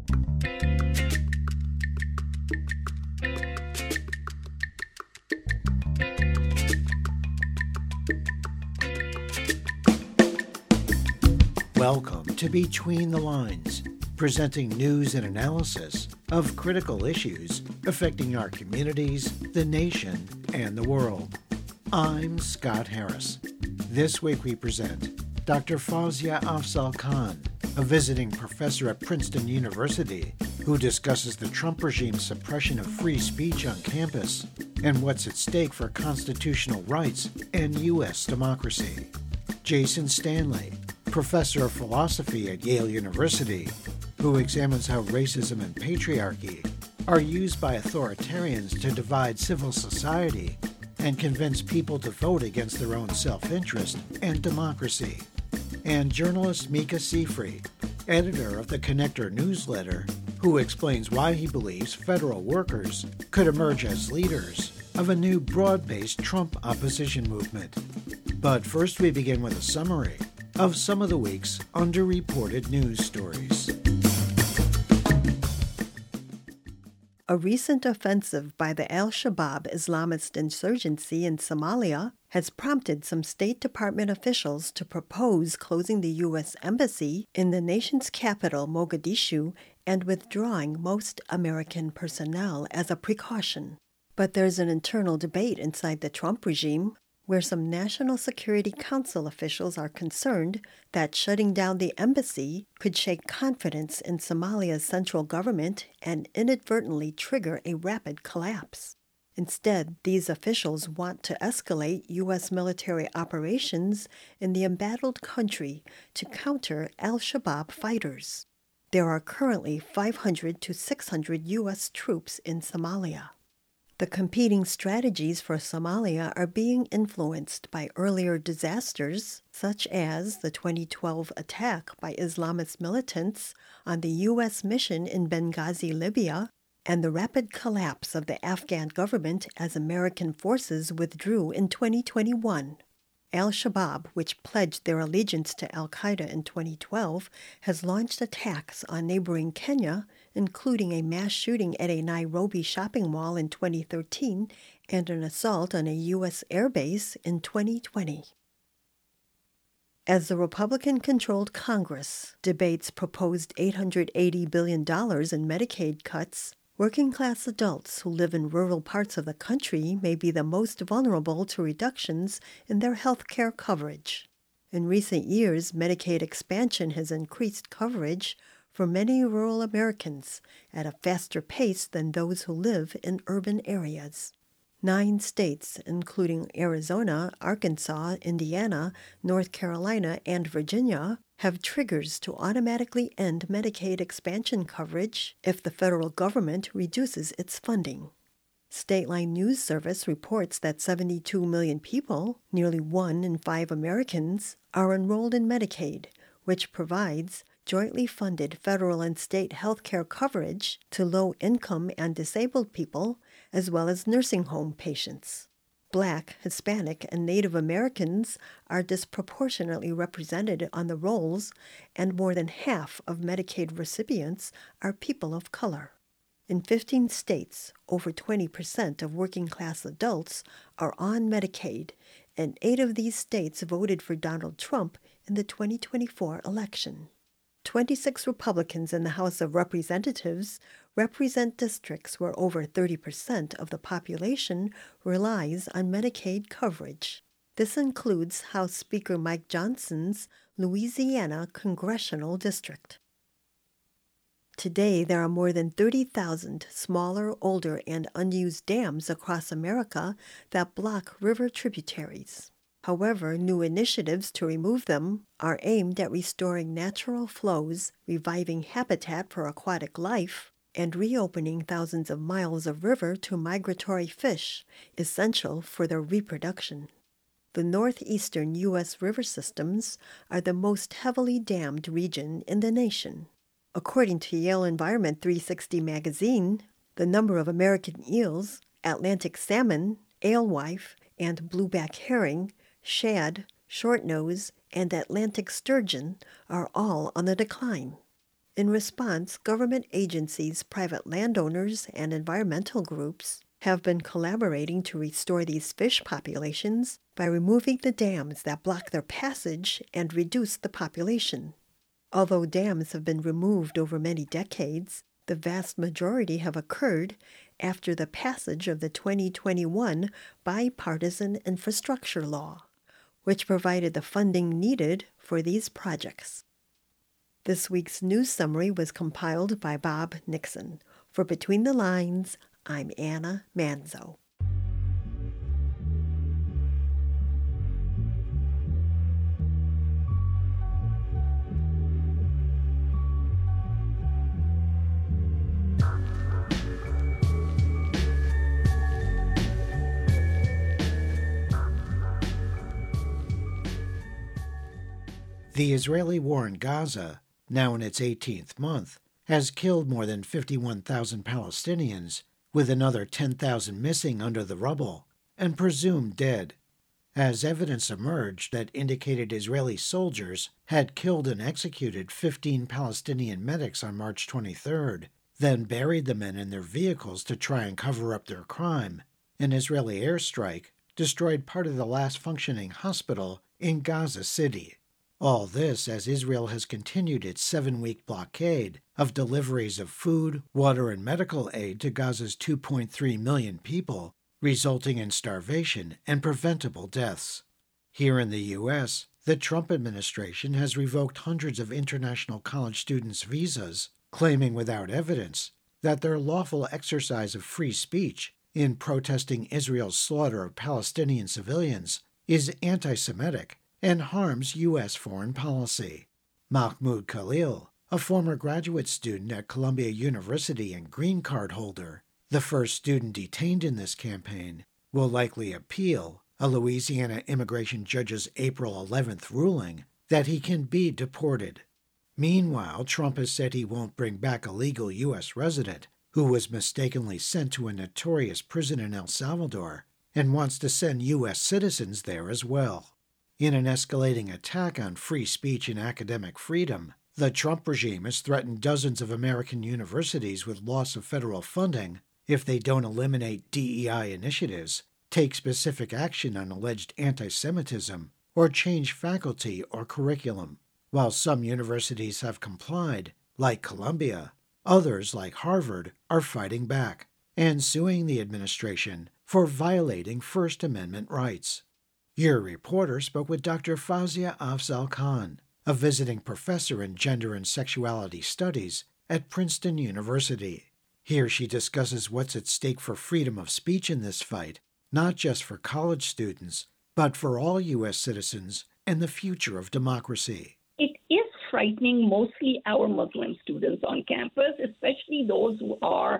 Welcome to Between the Lines, presenting news and analysis of critical issues affecting our communities, the nation, and the world. I'm Scott Harris. This week we present Dr. Fawzia Afzal Khan, a visiting professor at Princeton University, who discusses the Trump regime's suppression of free speech on campus and what's at stake for constitutional rights and U.S. democracy. Jason Stanley, professor of philosophy at Yale University, who examines how racism and patriarchy are used by authoritarians to divide civil society and convince people to vote against their own self-interest and democracy. And journalist Micah Sifry, editor of the Connector newsletter, who explains why he believes federal workers could emerge as leaders of a new broad-based Trump opposition movement. But first we begin with a summary of some of the week's underreported news stories. A recent offensive by the al-Shabaab Islamist insurgency in Somalia has prompted some State Department officials to propose closing the U.S. Embassy in the nation's capital, Mogadishu, and withdrawing most American personnel as a precaution. But there's an internal debate inside the Trump regime, where some National Security Council officials are concerned that shutting down the embassy could shake confidence in Somalia's central government and inadvertently trigger a rapid collapse. Instead, these officials want to escalate U.S. military operations in the embattled country to counter al-Shabaab fighters. There are currently 500 to 600 U.S. troops in Somalia. The competing strategies for Somalia are being influenced by earlier disasters, such as the 2012 attack by Islamist militants on the U.S. mission in Benghazi, Libya, and the rapid collapse of the Afghan government as American forces withdrew in 2021. Al-Shabaab, which pledged their allegiance to al-Qaeda in 2012, has launched attacks on neighboring Kenya, including a mass shooting at a Nairobi shopping mall in 2013 and an assault on a U.S. airbase in 2020. As the Republican-controlled Congress debates proposed $880 billion in Medicaid cuts, working-class adults who live in rural parts of the country may be the most vulnerable to reductions in their health care coverage. In recent years, Medicaid expansion has increased coverage for many rural Americans at a faster pace than those who live in urban areas. 9 states, including Arizona, Arkansas, Indiana, North Carolina, and Virginia, have triggers to automatically end Medicaid expansion coverage if the federal government reduces its funding. Stateline News Service reports that 72 million people, nearly 1 in 5 Americans, are enrolled in Medicaid, which provides jointly funded federal and state health care coverage to low-income and disabled people, as well as nursing home patients. Black, Hispanic, and Native Americans are disproportionately represented on the rolls, and more than half of Medicaid recipients are people of color. In 15 states, over 20% of working-class adults are on Medicaid, and 8 of these states voted for Donald Trump in the 2024 election. 26 Republicans in the House of Representatives represent districts where over 30% of the population relies on Medicaid coverage. This includes House Speaker Mike Johnson's Louisiana congressional district. Today, there are more than 30,000 smaller, older, and unused dams across America that block river tributaries. However, new initiatives to remove them are aimed at restoring natural flows, reviving habitat for aquatic life, and reopening thousands of miles of river to migratory fish, essential for their reproduction. The northeastern U.S. river systems are the most heavily dammed region in the nation. According to Yale Environment 360 magazine, the number of American eels, Atlantic salmon, alewife, and blueback herring, shad, shortnose, and Atlantic sturgeon are all on the decline. In response, government agencies, private landowners, and environmental groups have been collaborating to restore these fish populations by removing the dams that block their passage and reduce the population. Although dams have been removed over many decades, the vast majority have occurred after the passage of the 2021 Bipartisan Infrastructure Law, which provided the funding needed for these projects. This week's news summary was compiled by Bob Nixon. For Between the Lines, I'm Anna Manzo. The Israeli war in Gaza, now in its 18th month, has killed more than 51,000 Palestinians, with another 10,000 missing under the rubble and presumed dead, as evidence emerged that indicated Israeli soldiers had killed and executed 15 Palestinian medics on March 23rd, then buried the men in their vehicles to try and cover up their crime. An Israeli airstrike destroyed part of the last functioning hospital in Gaza City. All this as Israel has continued its 7-week blockade of deliveries of food, water, and medical aid to Gaza's 2.3 million people, resulting in starvation and preventable deaths. Here in the U.S., the Trump administration has revoked hundreds of international college students' visas, claiming without evidence that their lawful exercise of free speech in protesting Israel's slaughter of Palestinian civilians is anti-Semitic and harms U.S. foreign policy. Mahmoud Khalil, a former graduate student at Columbia University and green card holder, the first student detained in this campaign, will likely appeal a Louisiana immigration judge's April 11th ruling that he can be deported. Meanwhile, Trump has said he won't bring back a legal U.S. resident who was mistakenly sent to a notorious prison in El Salvador and wants to send U.S. citizens there as well. In an escalating attack on free speech and academic freedom, the Trump regime has threatened dozens of American universities with loss of federal funding if they don't eliminate DEI initiatives, take specific action on alleged anti-Semitism, or change faculty or curriculum. While some universities have complied, like Columbia, others, like Harvard, are fighting back and suing the administration for violating First Amendment rights. Your reporter spoke with Dr. Fawzia Afzal Khan, a visiting professor in gender and sexuality studies at Princeton University. Here she discusses what's at stake for freedom of speech in this fight, not just for college students, but for all U.S. citizens and the future of democracy. It is frightening mostly our Muslim students on campus, especially those who are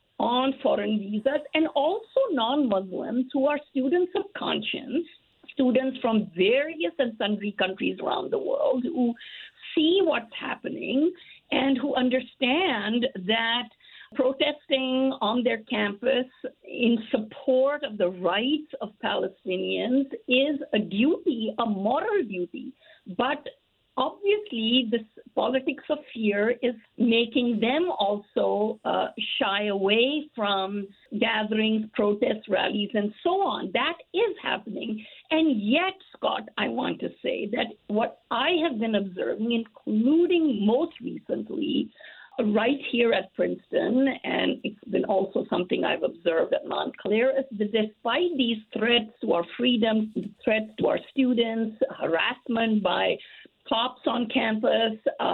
on foreign visas, and also non-Muslims who are students of conscience, students from various and sundry countries around the world who see what's happening and who understand that protesting on their campus in support of the rights of Palestinians is a duty, a moral duty. But obviously, this politics of fear is making them also shy away from gatherings, protests, rallies, and so on. That is happening. And yet, Scott, I want to say that what I have been observing, including most recently, right here at Princeton, and it's been also something I've observed at Montclair, is that despite these threats to our freedom, threats to our students, harassment by cops on campus,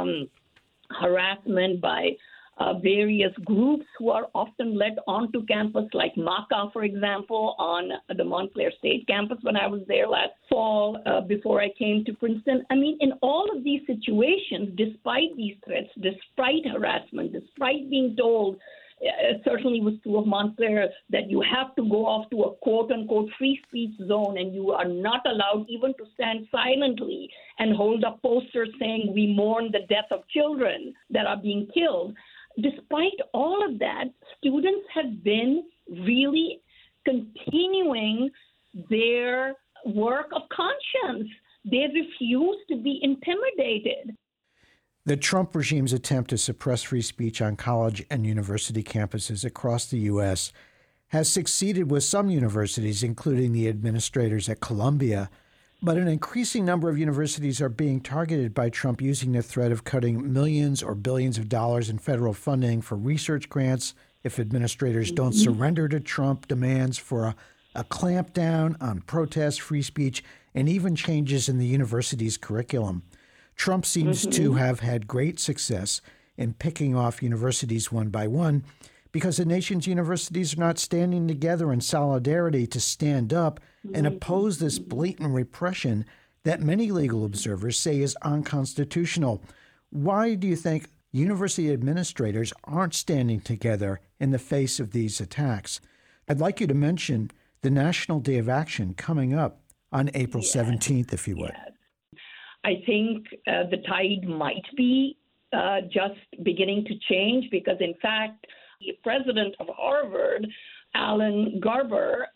harassment by various groups who are often led onto campus, like MACA, for example, on the Montclair State campus when I was there last fall before I came to Princeton. I mean, in all of these situations, despite these threats, despite harassment, despite being told, it certainly was true of Montclair, that you have to go off to a quote-unquote free speech zone and you are not allowed even to stand silently and hold up posters saying we mourn the death of children that are being killed. Despite all of that, students have been really continuing their work of conscience. They refuse to be intimidated. The Trump regime's attempt to suppress free speech on college and university campuses across the U.S. has succeeded with some universities, including the administrators at Columbia, but an increasing number of universities are being targeted by Trump using the threat of cutting millions or billions of dollars in federal funding for research grants if administrators don't surrender to Trump demands for a clampdown on protest, free speech, and even changes in the university's curriculum. Trump seems to have had great success in picking off universities one by one because the nation's universities are not standing together in solidarity to stand up and oppose this blatant repression that many legal observers say is unconstitutional. Why do you think university administrators aren't standing together in the face of these attacks? I'd like you to mention the National Day of Action coming up on April 17th, if you would. Yes. I think the tide might be just beginning to change because, in fact, the president of Harvard, Alan Garber,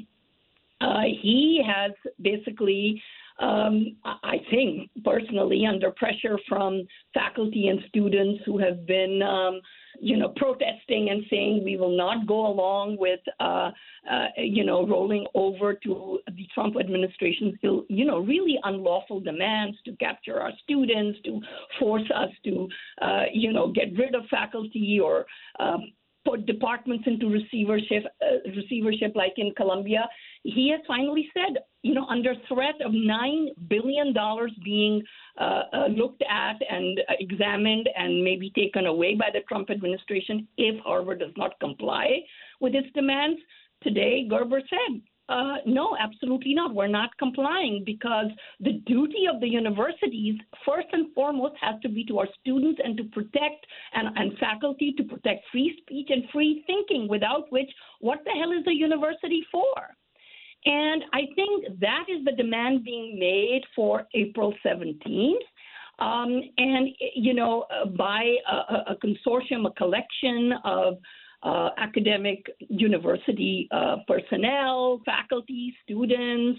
he has basically, I think personally, under pressure from faculty and students who have been, protesting and saying we will not go along with, rolling over to the Trump administration's, really unlawful demands to capture our students, to force us to, get rid of faculty or put departments into receivership like in Columbia. He has finally said, under threat of $9 billion being looked at and examined and maybe taken away by the Trump administration if Harvard does not comply with its demands. Today, Gerber said, no, absolutely not. We're not complying because the duty of the universities, first and foremost, has to be to our students and to protect and faculty to protect free speech and free thinking, without which, what the hell is a university for? And I think that is the demand being made for April 17th. By a consortium, a collection of academic university personnel, faculty, students,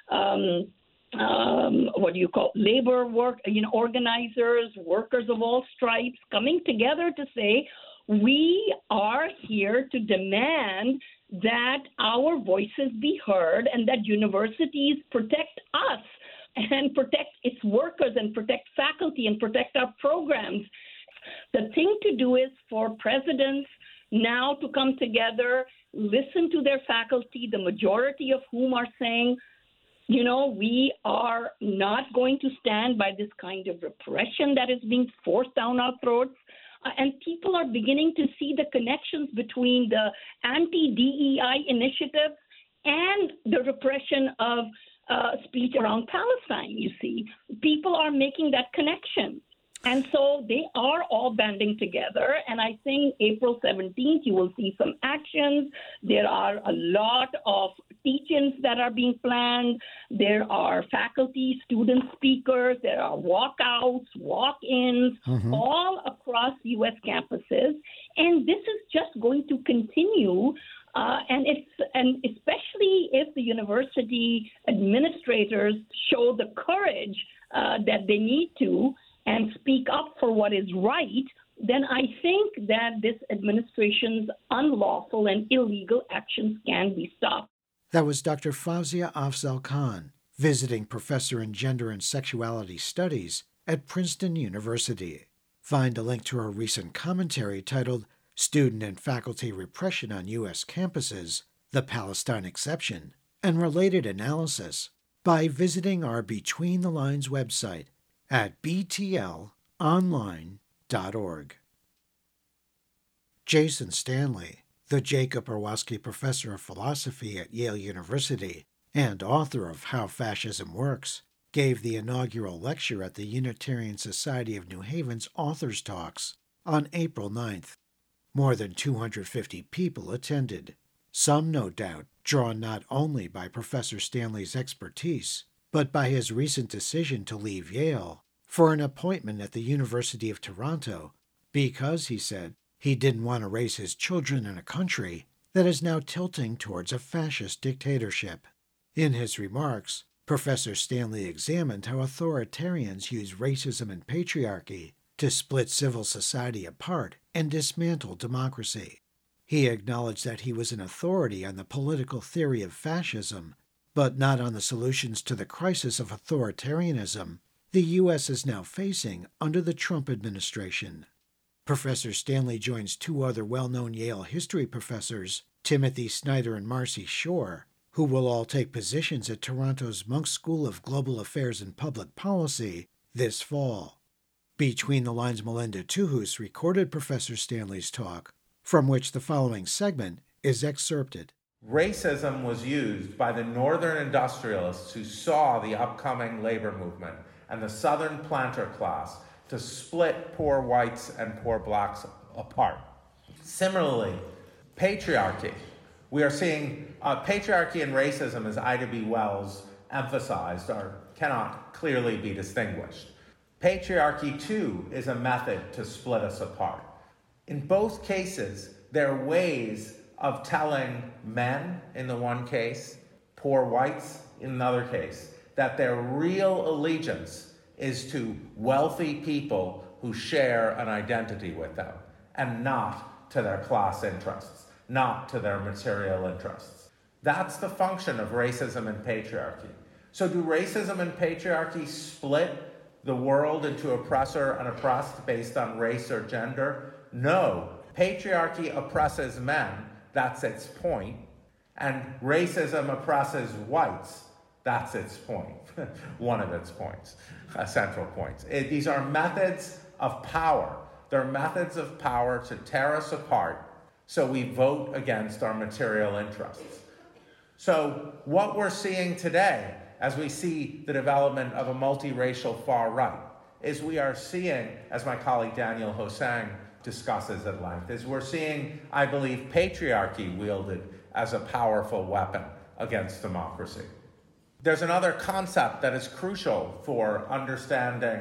labor work, organizers, workers of all stripes coming together to say, we are here to demand that our voices be heard and that universities protect us and protect its workers and protect faculty and protect our programs. The thing to do is for presidents now to come together, listen to their faculty, the majority of whom are saying, we are not going to stand by this kind of repression that is being forced down our throats. And people are beginning to see the connections between the anti-DEI initiative and the repression of speech around Palestine, you see. People are making that connection. And so they are all banding together. And I think April 17th, you will see some actions. There are a lot of teach-ins that are being planned. There are faculty, student speakers. There are walkouts, walk-ins, all across U.S. campuses. And this is just going to continue. And especially if the university administrators show the courage that they need to and speak up for what is right, then I think that this administration's unlawful and illegal actions can be stopped. That was Dr. Fawzia Afzal Khan, visiting professor in gender and sexuality studies at Princeton University. Find a link to her recent commentary titled Student and Faculty Repression on U.S. Campuses, The Palestine Exception, and related analysis by visiting our Between the Lines website at btlonline.org. Jason Stanley, the Jacob Orwowski Professor of Philosophy at Yale University and author of How Fascism Works, gave the inaugural lecture at the Unitarian Society of New Haven's Authors Talks on April 9th. More than 250 people attended, some no doubt drawn not only by Professor Stanley's expertise, but by his recent decision to leave Yale for an appointment at the University of Toronto because, he said, he didn't want to raise his children in a country that is now tilting towards a fascist dictatorship. In his remarks, Professor Stanley examined how authoritarians use racism and patriarchy to split civil society apart and dismantle democracy. He acknowledged that he was an authority on the political theory of fascism, but not on the solutions to the crisis of authoritarianism the U.S. is now facing under the Trump administration. Professor Stanley joins two other well-known Yale history professors, Timothy Snyder and Marcy Shore, who will all take positions at Toronto's Munk School of Global Affairs and Public Policy this fall. Between the Lines Melinda Tuhus recorded Professor Stanley's talk, from which the following segment is excerpted. Racism was used by the northern industrialists who saw the upcoming labor movement and the southern planter class to split poor whites and poor blacks apart. Similarly, patriarchy. We are seeing patriarchy and racism, as Ida B. Wells emphasized, cannot clearly be distinguished. Patriarchy, too, is a method to split us apart. In both cases, there are ways of telling men, in the one case, poor whites, in another case, that their real allegiance is to wealthy people who share an identity with them, and not to their class interests, not to their material interests. That's the function of racism and patriarchy. So do racism and patriarchy split the world into oppressor and oppressed based on race or gender? No. Patriarchy oppresses men, that's its point, and racism oppresses whites, that's its point, one of its points, central points. These are methods of power. They're methods of power to tear us apart so we vote against our material interests. So what we're seeing today, as we see the development of a multiracial far right, is we are seeing, as my colleague Daniel Hosang discusses at length, is we're seeing, I believe, patriarchy wielded as a powerful weapon against democracy. There's another concept that is crucial for understanding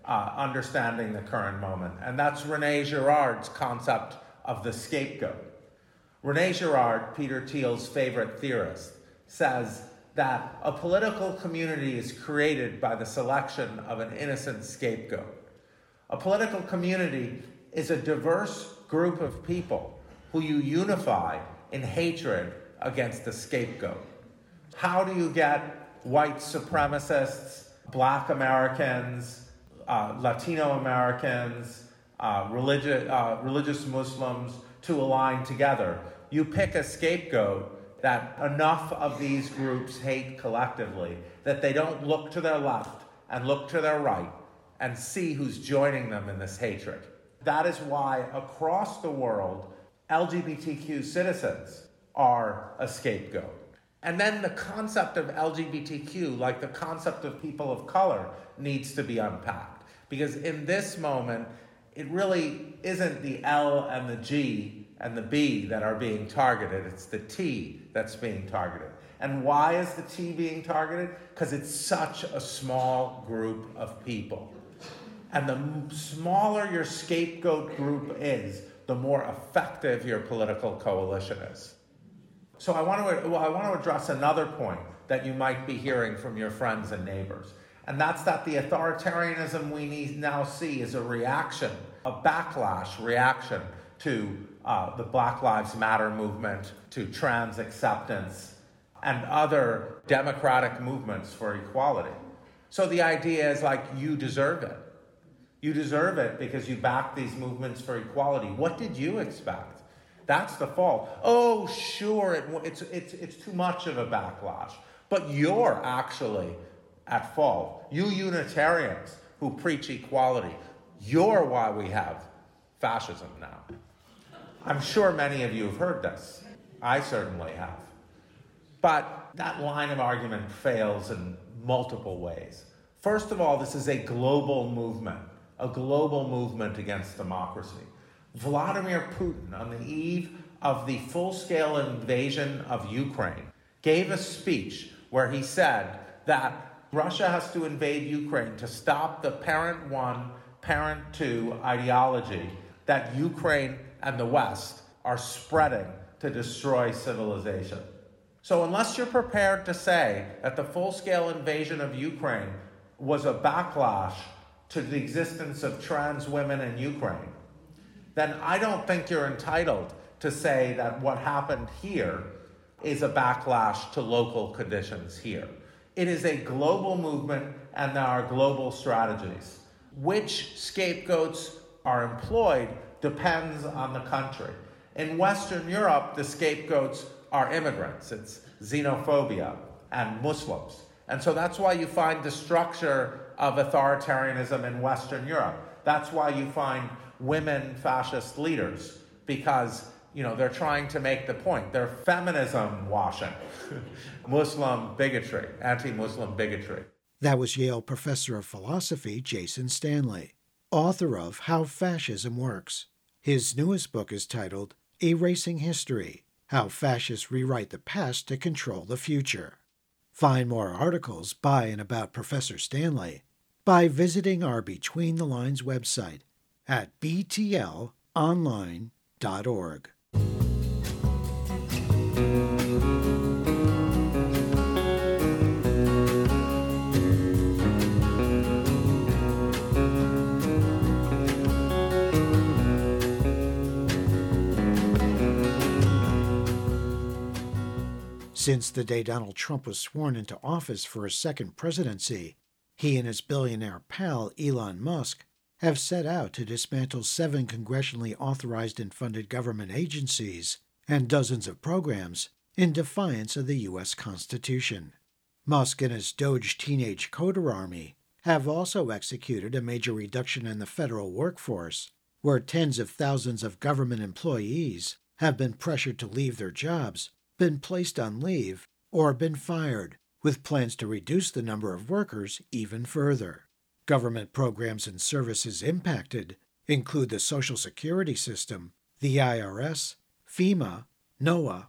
the current moment, and that's René Girard's concept of the scapegoat. René Girard, Peter Thiel's favorite theorist, says that a political community is created by the selection of an innocent scapegoat. A political community is a diverse group of people who you unify in hatred against the scapegoat. How do you get white supremacists, Black Americans, Latino Americans, religious Muslims to align together? You pick a scapegoat that enough of these groups hate collectively that they don't look to their left and look to their right and see who's joining them in this hatred. That is why across the world, LGBTQ citizens are a scapegoat. And then the concept of LGBTQ, like the concept of people of color, needs to be unpacked. Because in this moment, it really isn't the L and the G and the B that are being targeted. It's the T that's being targeted. And why is the T being targeted? Because it's such a small group of people. And the smaller your scapegoat group is, the more effective your political coalition is. So I want to address another point that you might be hearing from your friends and neighbors. And that's that the authoritarianism we now see is a reaction, a backlash reaction to the Black Lives Matter movement, to trans acceptance, and other democratic movements for equality. So the idea is like, you deserve it. You deserve it because you back these movements for equality. What did you expect? That's the fault. Oh, sure, it's too much of a backlash. But you're actually at fault. You Unitarians who preach equality, you're why we have fascism now. I'm sure many of you have heard this. I certainly have. But that line of argument fails in multiple ways. First of all, this is a global movement against democracy. Vladimir Putin, on the eve of the full-scale invasion of Ukraine, gave a speech where he said that Russia has to invade Ukraine to stop the parent one, parent two ideology that Ukraine and the West are spreading to destroy civilization. So unless you're prepared to say that the full-scale invasion of Ukraine was a backlash to the existence of trans women in Ukraine, then I don't think you're entitled to say that what happened here is a backlash to local conditions here. It is a global movement, and there are global strategies. Which scapegoats are employed depends on the country. In Western Europe, the scapegoats are immigrants. It's xenophobia and Muslims. And so that's why you find the structure of authoritarianism in Western Europe. That's why you find women fascist leaders, because they're trying to make the point. They're feminism washing, Muslim bigotry, anti-Muslim bigotry. That was Yale professor of philosophy Jason Stanley, author of How Fascism Works. His newest book is titled Erasing History: How Fascists Rewrite the Past to Control the Future. Find more articles by and about Professor Stanley by visiting our Between the Lines website at btlonline.org. Since the day Donald Trump was sworn into office for his second presidency, he and his billionaire pal Elon Musk have set out to dismantle 7 congressionally authorized and funded government agencies and dozens of programs in defiance of the U.S. Constitution. Musk and his Doge teenage coder army have also executed a major reduction in the federal workforce, where tens of thousands of government employees have been pressured to leave their jobs, been placed on leave, or been fired, with plans to reduce the number of workers even further. Government programs and services impacted include the Social Security System, the IRS, FEMA, NOAA,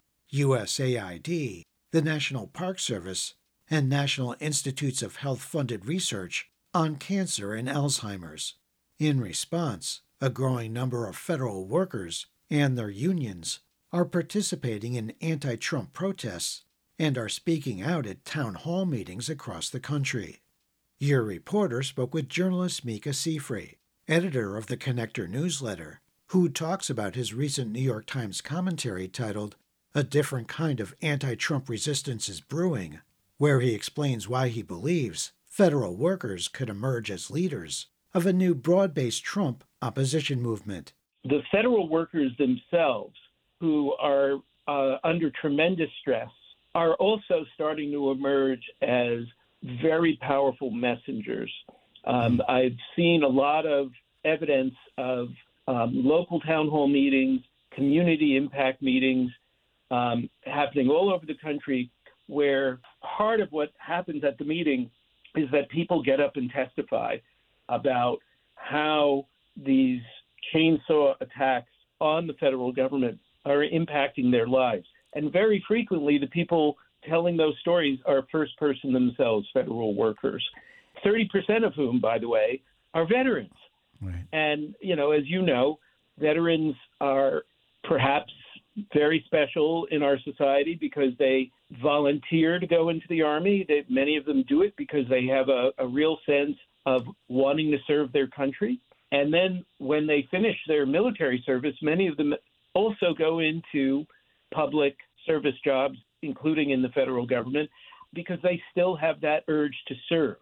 USAID, the National Park Service, and National Institutes of Health-funded research on cancer and Alzheimer's. In response, a growing number of federal workers and their unions are participating in anti-Trump protests and are speaking out at town hall meetings across the country. Your reporter spoke with journalist Mika Sifry, editor of the Connector newsletter, who talks about his recent New York Times commentary titled A Different Kind of Anti-Trump Resistance is Brewing, where he explains why he believes federal workers could emerge as leaders of a new broad-based Trump opposition movement. The federal workers themselves, who are under tremendous stress, are also starting to emerge as very powerful messengers. I've seen a lot of evidence of local town hall meetings, community impact meetings happening all over the country, where part of what happens at the meeting is that people get up and testify about how these chainsaw attacks on the federal government are impacting their lives. And very frequently, the people telling those stories are first person themselves, federal workers, 30% of whom, by the way, are veterans. Right. And, as you know, veterans are perhaps very special in our society because they volunteer to go into the Army. Many of them do it because they have a real sense of wanting to serve their country. And then when they finish their military service, many of them also go into public service jobs, including in the federal government, because they still have that urge to serve.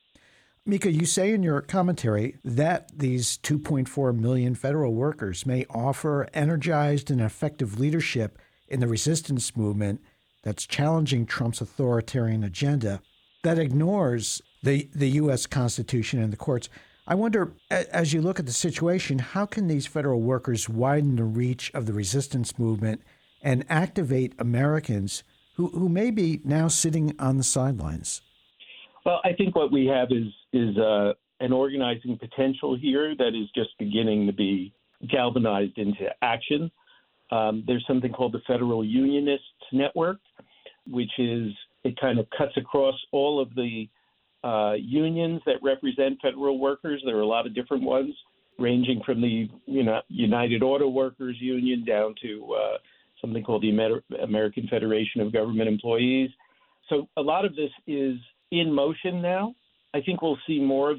Mika, you say in your commentary that these 2.4 million federal workers may offer energized and effective leadership in the resistance movement that's challenging Trump's authoritarian agenda that ignores the U.S. Constitution and the courts. I wonder, as you look at the situation, how can these federal workers widen the reach of the resistance movement and activate Americans who may be now sitting on the sidelines? Well, I think what we have is an organizing potential here that is just beginning to be galvanized into action. There's something called the Federal Unionists Network, which it kind of cuts across all of the unions that represent federal workers. There are a lot of different ones, ranging from the United Auto Workers Union down to something called the American Federation of Government Employees. So a lot of this is in motion now. I think we'll see more of it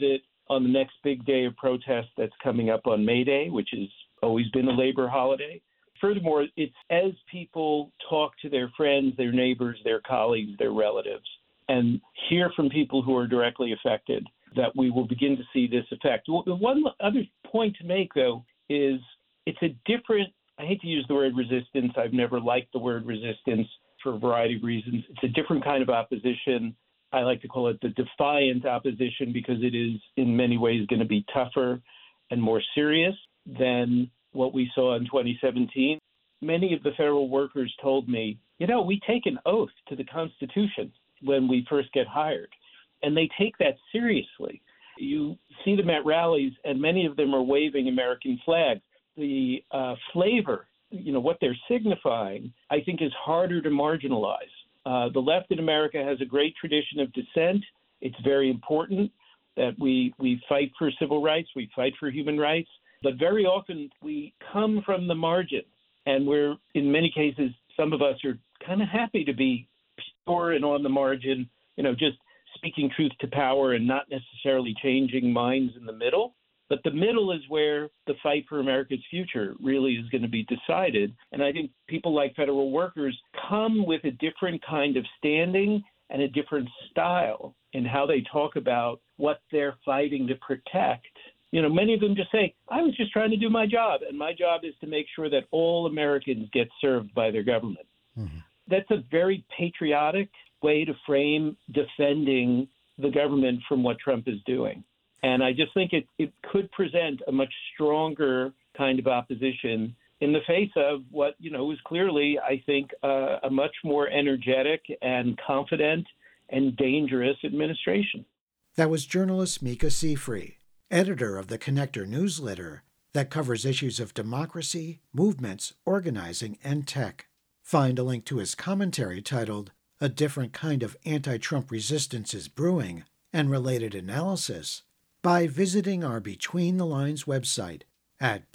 on the next big day of protest that's coming up on May Day, which has always been a labor holiday. Furthermore, it's as people talk to their friends, their neighbors, their colleagues, their relatives, and hear from people who are directly affected, that we will begin to see this effect. One other point to make, though, is it's a different, I hate to use the word resistance. I've never liked the word resistance for a variety of reasons. It's a different kind of opposition. I like to call it the defiant opposition because it is in many ways going to be tougher and more serious than what we saw in 2017. Many of the federal workers told me, we take an oath to the Constitution when we first get hired, and they take that seriously. You see them at rallies, and many of them are waving American flags. The flavor, what they're signifying, I think is harder to marginalize. The left in America has a great tradition of dissent. It's very important that we fight for civil rights, we fight for human rights, but very often we come from the margin, and we're, in many cases, some of us are kind of happy to be pure and on the margin, just speaking truth to power and not necessarily changing minds in the middle. But the middle is where the fight for America's future really is going to be decided. And I think people like federal workers come with a different kind of standing and a different style in how they talk about what they're fighting to protect. Many of them just say, I was just trying to do my job, and my job is to make sure that all Americans get served by their government. Mm-hmm. That's a very patriotic way to frame defending the government from what Trump is doing. And I just think it could present a much stronger kind of opposition in the face of what, is clearly, I think, a much more energetic and confident and dangerous administration. That was journalist Mika Sifry, editor of the Connector newsletter that covers issues of democracy, movements, organizing, and tech. Find a link to his commentary titled A Different Kind of Anti-Trump Resistance is Brewing and Related Analysis by visiting our Between the Lines website at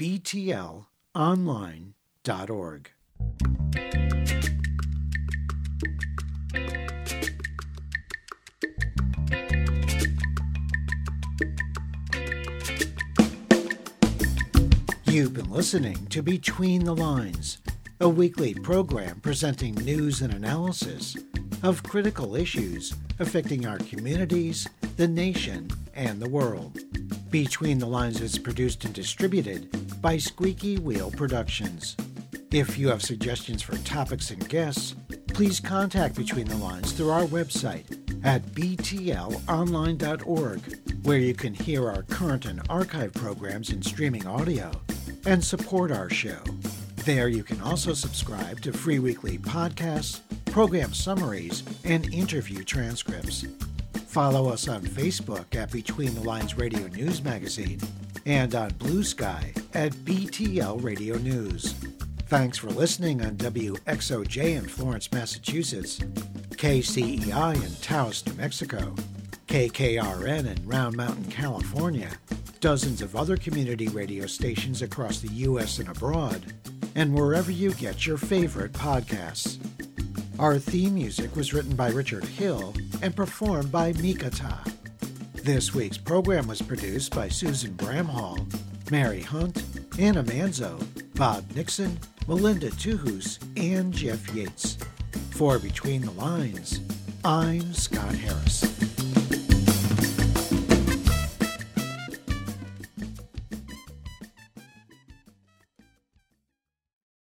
btlonline.org. You've been listening to Between the Lines, a weekly program presenting news and analysis of critical issues affecting our communities, the nation, and the world. Between the Lines is produced and distributed by Squeaky Wheel Productions. If you have suggestions for topics and guests, please contact Between the Lines through our website at btlonline.org, where you can hear our current and archive programs in streaming audio and support our show. There you can also subscribe to free weekly podcasts, program summaries, and interview transcripts. Follow us on Facebook at Between the Lines Radio News Magazine and on Blue Sky at BTL Radio News. Thanks for listening on WXOJ in Florence, Massachusetts, KCEI in Taos, New Mexico, KKRN in Round Mountain, California, dozens of other community radio stations across the U.S. and abroad, and wherever you get your favorite podcasts. Our theme music was written by Richard Hill and performed by Mikata. This week's program was produced by Susan Bramhall, Mary Hunt, Anna Manzo, Bob Nixon, Melinda Tuhus, and Jeff Yates. For Between the Lines, I'm Scott Harris.